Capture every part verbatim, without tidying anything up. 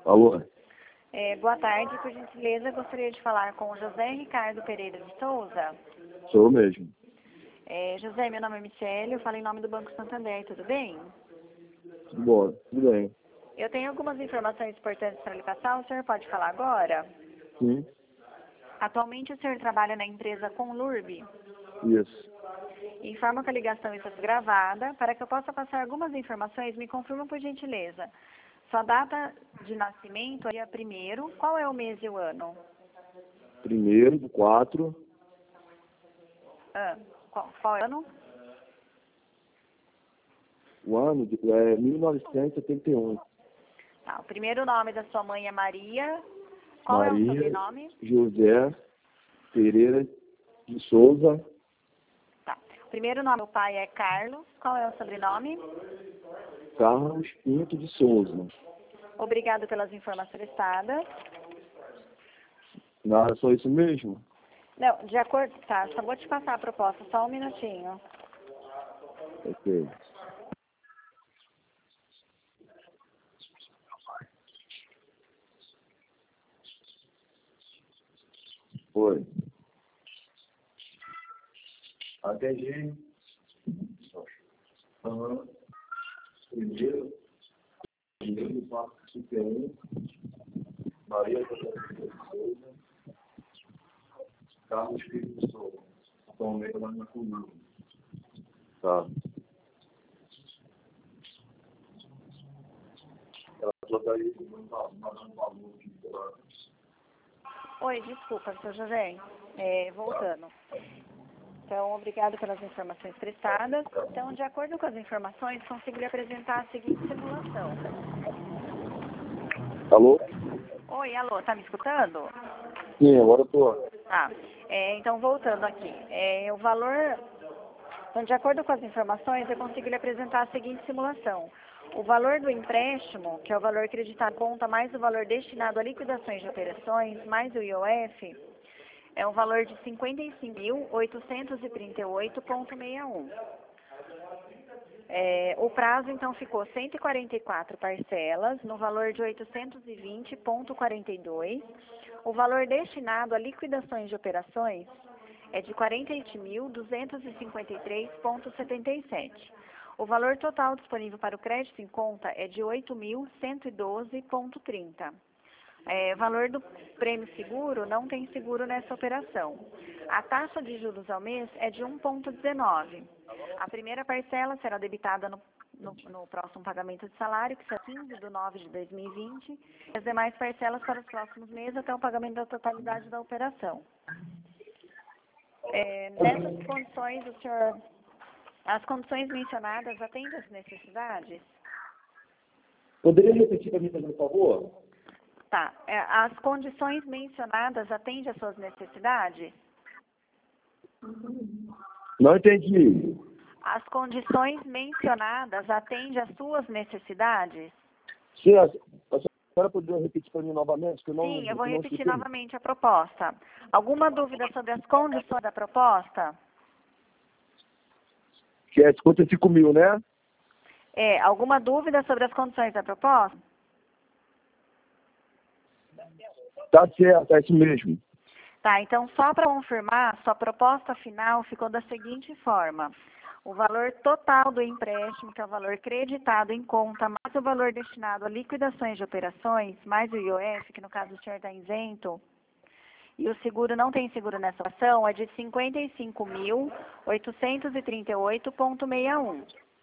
Alô? É, boa tarde, por gentileza, gostaria de falar com o José Ricardo Pereira de Souza. Sou eu mesmo. É, José, meu nome é Michele, eu falo em nome do Banco Santander, tudo bem? Tudo bom, tudo bem. Eu tenho algumas informações importantes para lhe passar, o senhor pode falar agora? Sim, Atualmente o senhor trabalha na empresa Conlurb. isso. Informo que a ligação está gravada. Para que eu possa passar algumas informações, me confirma por gentileza. Sua data de nascimento é dia primeiro. Qual é o mês e o ano? Primeiro do quatro, Ah, qual, qual é o ano? o ano de, é mil novecentos e setenta e um. Tá, o primeiro nome da sua mãe é Maria. Qual é o Maria sobrenome? José Pereira de Souza Tá. O primeiro nome do pai é Carlos. Qual é o sobrenome? Carlos Pinto de Souza. Obrigado pelas informações prestadas. Nada, só isso mesmo? Não, de acordo... Tá, só vou te passar a proposta, só um minutinho. Ok. Foi. Atendi. Aham. Primeiro, primeiro do quatro, cinquenta e um. Maria José Pereira de Souza. Carlos Pinto de Souza. Atualmente lá na Coluna. Tá. Ela falou aí, mandando valor aqui pra... Oi, desculpa, seu José. É, voltando. Então, obrigado pelas informações prestadas. Então, de acordo com as informações, consegui apresentar a seguinte simulação. Alô? Oi, alô, tá me escutando? Sim, agora eu tô. Ah, é, então, voltando aqui. É, o valor... Então, de acordo com as informações, eu consegui lhe apresentar a seguinte simulação. O valor do empréstimo, que é o valor acreditado em conta, mais o valor destinado a liquidações de operações, mais o I O F, é um valor de cinquenta e cinco mil, oitocentos e trinta e oito vírgula sessenta e um. É, o prazo, então, ficou cento e quarenta e quatro parcelas, no valor de oitocentos e vinte vírgula quarenta e dois. O valor destinado a liquidações de operações é de quarenta e sete mil, duzentos e cinquenta e três vírgula setenta e sete. O valor total disponível para o crédito em conta é de oito mil, cento e doze vírgula trinta. É, valor do prêmio seguro, não tem seguro nessa operação. A taxa de juros ao mês é de um vírgula dezenove. A primeira parcela será debitada no, no, no próximo pagamento de salário, que será quinze de nove de dois mil e vinte, e as demais parcelas para os próximos meses até o pagamento da totalidade da operação. É, nessas condições, o senhor, as condições mencionadas atendem às necessidades? Poderia repetir para mim, por favor? Tá. É, as condições mencionadas atendem às suas necessidades? Não entendi. As condições mencionadas atendem às suas necessidades? Sim, a a senhora poderia repetir para mim novamente? Que eu não, Sim, eu vou que eu não repetir escutei. novamente a proposta. Alguma dúvida sobre as condições da proposta? Que é cinquenta e cinco mil, né? É, alguma dúvida sobre as condições da proposta? Tá certo, é isso mesmo. Tá, então só para confirmar, sua proposta final ficou da seguinte forma. O valor total do empréstimo, que é o valor creditado em conta, mais o valor destinado a liquidações de operações, mais o I O F, que no caso o senhor está isento, e o seguro não tem seguro nessa ação, é de cinquenta e cinco mil, oitocentos e trinta e oito vírgula sessenta e um.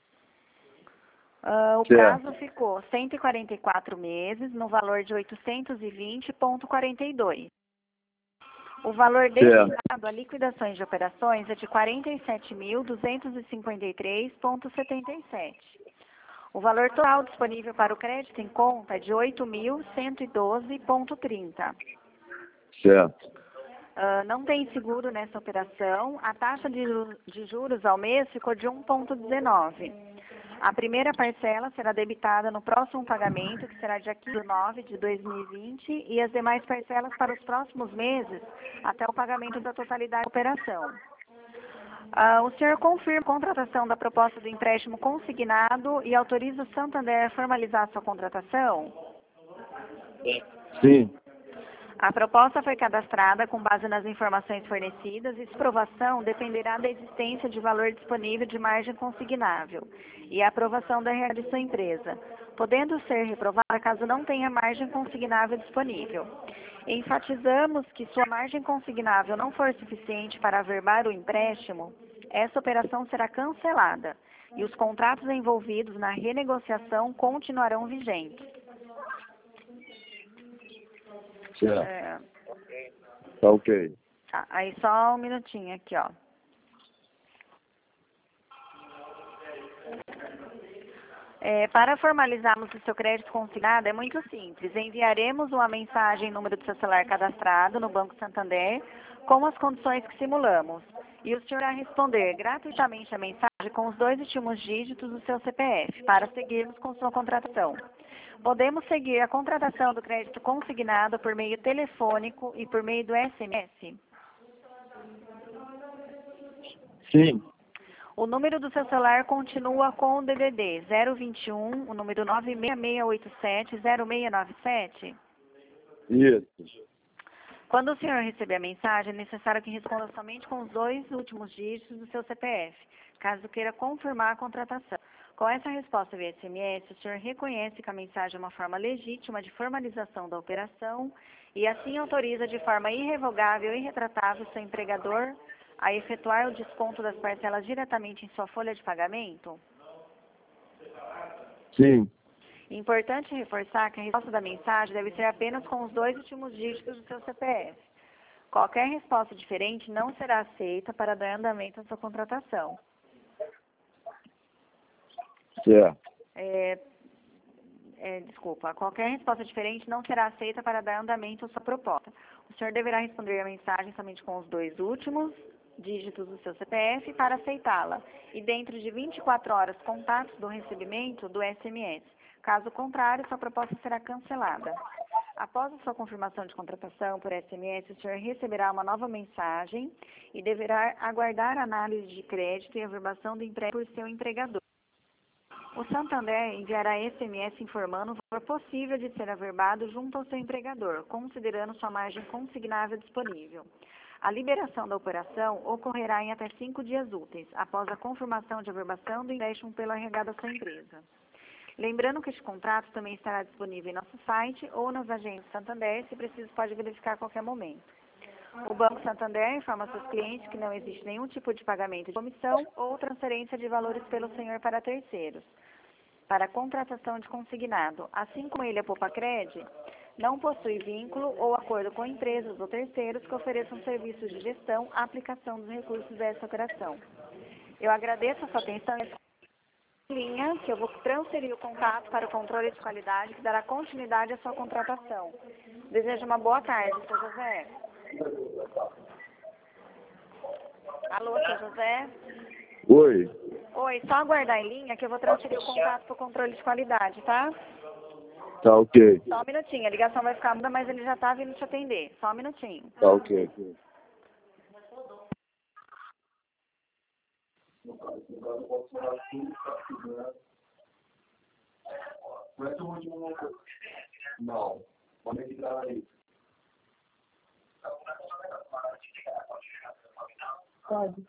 Uh, o Certo. prazo ficou cento e quarenta e quatro meses, no valor de oitocentos e vinte vírgula quarenta e dois. O valor destinado a liquidações de operações é de quarenta e sete mil, duzentos e cinquenta e três vírgula setenta e sete. O valor total disponível para o crédito em conta é de oito mil, cento e doze vírgula trinta. Certo. Uh, não tem seguro nessa operação. A taxa de, ju- de juros ao mês ficou de um vírgula dezenove. A primeira parcela será debitada no próximo pagamento, que será dia quinze de nove de dois mil e vinte, e as demais parcelas para os próximos meses, até o pagamento da totalidade da operação. Ah, o senhor confirma a contratação da proposta do empréstimo consignado e autoriza o Santander a formalizar a sua contratação? Sim. A proposta foi cadastrada com base nas informações fornecidas e sua aprovação dependerá da existência de valor disponível de margem consignável e a aprovação da R H de sua empresa, podendo ser reprovada caso não tenha margem consignável disponível. Enfatizamos que sua margem consignável não for suficiente para averbar o empréstimo, essa operação será cancelada e os contratos envolvidos na renegociação continuarão vigentes. Certo. É, Tá ok. tá, aí só um minutinho aqui, ó. É, para formalizarmos o seu crédito consignado é muito simples. Enviaremos uma mensagem em número do seu celular cadastrado no Banco Santander com as condições que simulamos. E o senhor irá responder gratuitamente a mensagem com os dois últimos dígitos do seu C P F para seguirmos com sua contratação. Podemos seguir a contratação do crédito consignado por meio telefônico e por meio do S M S? Sim. O número do seu celular continua com o D D D zero vinte e um, o número nove seis seis oito sete zero seis nove sete? Isso. Quando o senhor receber a mensagem, é necessário que responda somente com os dois últimos dígitos do seu C P F, caso queira confirmar a contratação. Com essa resposta via S M S, o senhor reconhece que a mensagem é uma forma legítima de formalização da operação e assim autoriza de forma irrevogável e irretratável seu empregador a efetuar o desconto das parcelas diretamente em sua folha de pagamento? Sim. Importante reforçar que a resposta da mensagem deve ser apenas com os dois últimos dígitos do seu C P F. Qualquer resposta diferente não será aceita para dar andamento à sua contratação. Certo. É, é, desculpa, qualquer resposta diferente não será aceita para dar andamento à sua proposta. O senhor deverá responder a mensagem somente com os dois últimos dígitos do seu C P F para aceitá-la e dentro de vinte e quatro horas contatos do recebimento do S M S. Caso contrário, sua proposta será cancelada. Após a sua confirmação de contratação por S M S, o senhor receberá uma nova mensagem e deverá aguardar a análise de crédito e averbação do empréstimo por seu empregador. O Santander enviará S M S informando o valor possível de ser averbado junto ao seu empregador, considerando sua margem consignável disponível. A liberação da operação ocorrerá em até cinco dias úteis, após a confirmação de averbação do empréstimo pela R H da sua empresa. Lembrando que este contrato também estará disponível em nosso site ou nas agências Santander, se preciso pode verificar a qualquer momento. O Banco Santander informa seus clientes que não existe nenhum tipo de pagamento de comissão ou transferência de valores pelo senhor para terceiros, para contratação de consignado. Assim como ele, a Popacred, não possui vínculo ou acordo com empresas ou terceiros que ofereçam serviços de gestão à aplicação dos recursos dessa operação. Eu agradeço a sua atenção e linha que eu vou transferir o contato para o controle de qualidade que dará continuidade à sua contratação. Desejo uma boa tarde, seu José. Alô, seu José? Oi. Oi, só aguardar em linha que eu vou transferir o contato para o controle de qualidade, tá? Tá ok. Só um minutinho, a ligação vai ficar muda, mas ele já tá vindo te atender. Só um minutinho. Tá ok. Não. Como é que tá aí? Pode.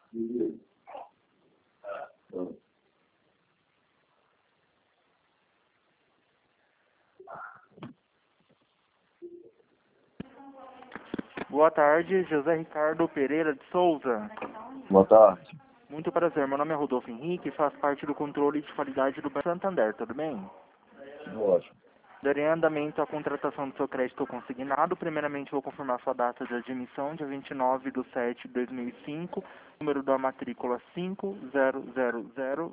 Boa tarde, José Ricardo Pereira de Souza. Boa tarde. Muito prazer, meu nome é Rodolfo Henrique e faço parte do controle de qualidade do Banco Santander, tudo bem? Ótimo. Darei andamento à contratação do seu crédito consignado. Primeiramente, vou confirmar sua data de admissão, dia vinte e nove de sete de dois mil e cinco, número da matrícula cinco zero zero zero.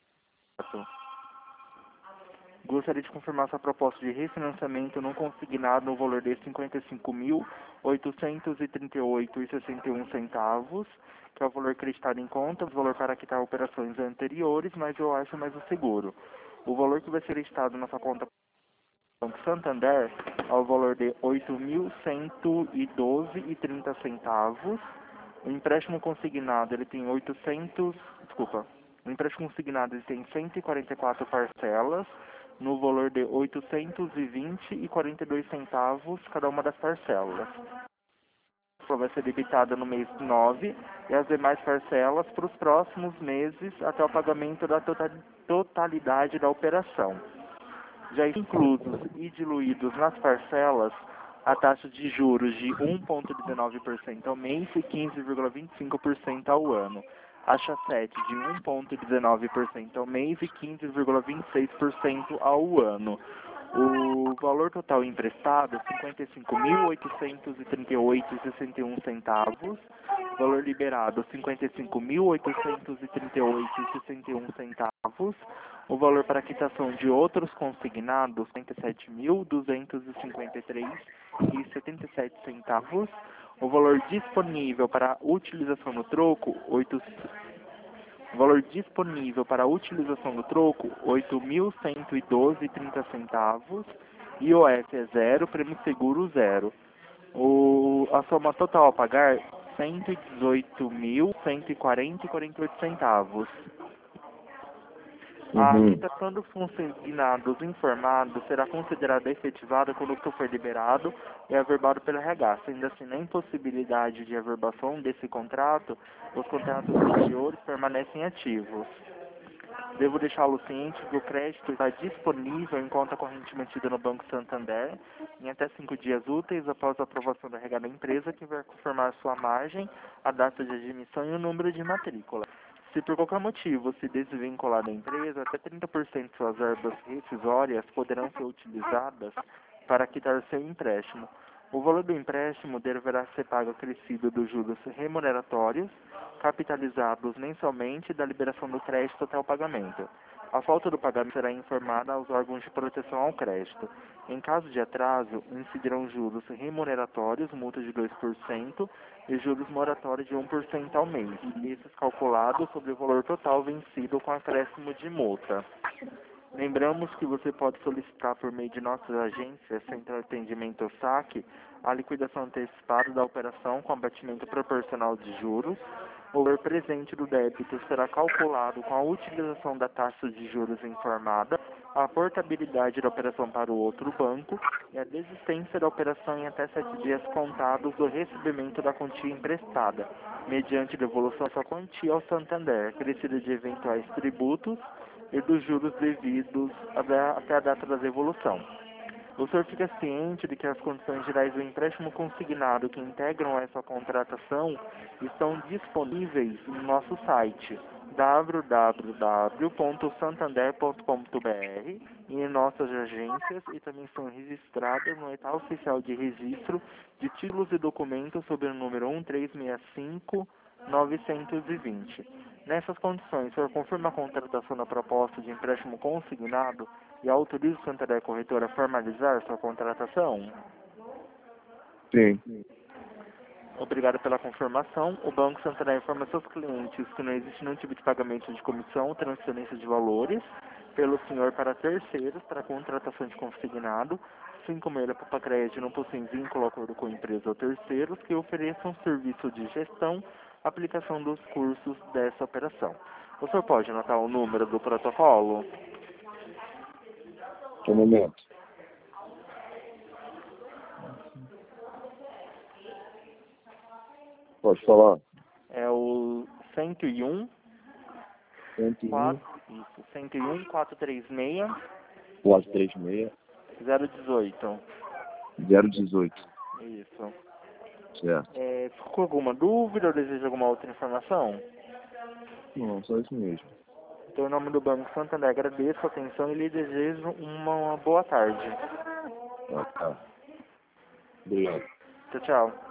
Gostaria de confirmar sua proposta de refinanciamento não consignado no valor de cinquenta e cinco mil oitocentos e trinta e oito reais e sessenta e um centavos, que é o valor acreditado em conta, o valor para quitar operações anteriores, mas eu acho mais o seguro. O valor que vai ser acreditado na sua conta Banco Santander é o valor de oito mil cento e doze reais e trinta centavos. O empréstimo consignado ele tem oitocentos, desculpa, o empréstimo consignado ele tem cento e quarenta e quatro parcelas no valor de oitocentos e vinte reais e quarenta e dois centavos cada uma das parcelas. Vai ser debitada no mês nove e as demais parcelas para os próximos meses até o pagamento da tota- totalidade da operação. Já inclusos e diluídos nas parcelas a taxa de juros de um vírgula dezenove por cento ao mês e quinze vírgula vinte e cinco por cento ao ano. Taxa sete de um vírgula dezenove por cento ao mês e quinze vírgula vinte e seis por cento ao ano. O valor total emprestado, cinquenta e cinco mil oitocentos e trinta e oito reais e sessenta e um centavos. Valor liberado, cinquenta e cinco mil oitocentos e trinta e oito reais e sessenta e um centavos. O valor para quitação de outros consignados, cinquenta e sete mil duzentos e cinquenta e três reais e setenta e sete centavos. O valor disponível para utilização no troco, oito O valor disponível para a utilização do troco, oito mil cento e doze reais e trinta centavos. I O F é zero, prêmio seguro zero. O, a soma total a pagar, cento e dezoito mil cento e quarenta reais e quarenta e oito centavos. A Uhum. quitação dos consignados informados será considerada efetivada quando o que for liberado é averbado pelo R H. Sendo assim, na impossibilidade de averbação desse contrato, os contratos anteriores permanecem ativos. Devo deixá-lo ciente que o crédito está disponível em conta corrente mantida no Banco Santander em até cinco dias úteis após a aprovação do R H da empresa, que vai confirmar sua margem, a data de admissão e o número de matrícula. Se por qualquer motivo se desvincular da empresa, até trinta por cento de suas verbas rescisórias poderão ser utilizadas para quitar seu empréstimo. O valor do empréstimo deverá ser pago acrescido dos juros remuneratórios, capitalizados mensalmente da liberação do crédito até o pagamento. A falta do pagamento será informada aos órgãos de proteção ao crédito. Em caso de atraso, incidirão juros remuneratórios, multa de dois por cento, e juros moratórios de um por cento ao mês, esses calculados sobre o valor total vencido com acréscimo de multa. Lembramos que você pode solicitar por meio de nossas agências, Central de Atendimento ou saque, a liquidação antecipada da operação com abatimento proporcional de juros. O valor presente do débito será calculado com a utilização da taxa de juros informada, a portabilidade da operação para o outro banco e a desistência da operação em até sete dias contados do recebimento da quantia emprestada, mediante devolução da sua quantia ao Santander, acrescida de eventuais tributos e dos juros devidos até a data da devolução. O senhor fica ciente de que as condições gerais do empréstimo consignado que integram essa contratação estão disponíveis no nosso site w w w ponto santander ponto com ponto b r e em nossas agências, e também são registradas no edital oficial de registro de títulos e documentos sob o número um três seis cinco novecentos e vinte. Nessas condições, o senhor confirma a contratação da proposta de empréstimo consignado e autoriza o Santander Corretora a formalizar sua contratação? Sim. Obrigado pela confirmação. O Banco Santander informa seus clientes que não existe nenhum tipo de pagamento de comissão ou transferência de valores pelo senhor para terceiros para contratação de consignado, assim como ele, a Papacred, não possui vínculo ou acordo com empresa ou terceiros que ofereçam serviço de gestão, aplicação dos cursos dessa operação. O senhor pode anotar o número do protocolo? Um momento. Pode falar. É o cento e um, cento e um, quatro, isso, cento e um, quatrocentos e trinta e seis, quatro três seis, zero dezoito. zero dezoito. Isso. Certo. É, ficou com alguma dúvida ou deseja alguma outra informação? Não, só isso mesmo. Então, em nome do Banco Santander, agradeço a atenção e lhe desejo uma boa tarde. Ah, tá. Obrigado. Tchau, tchau.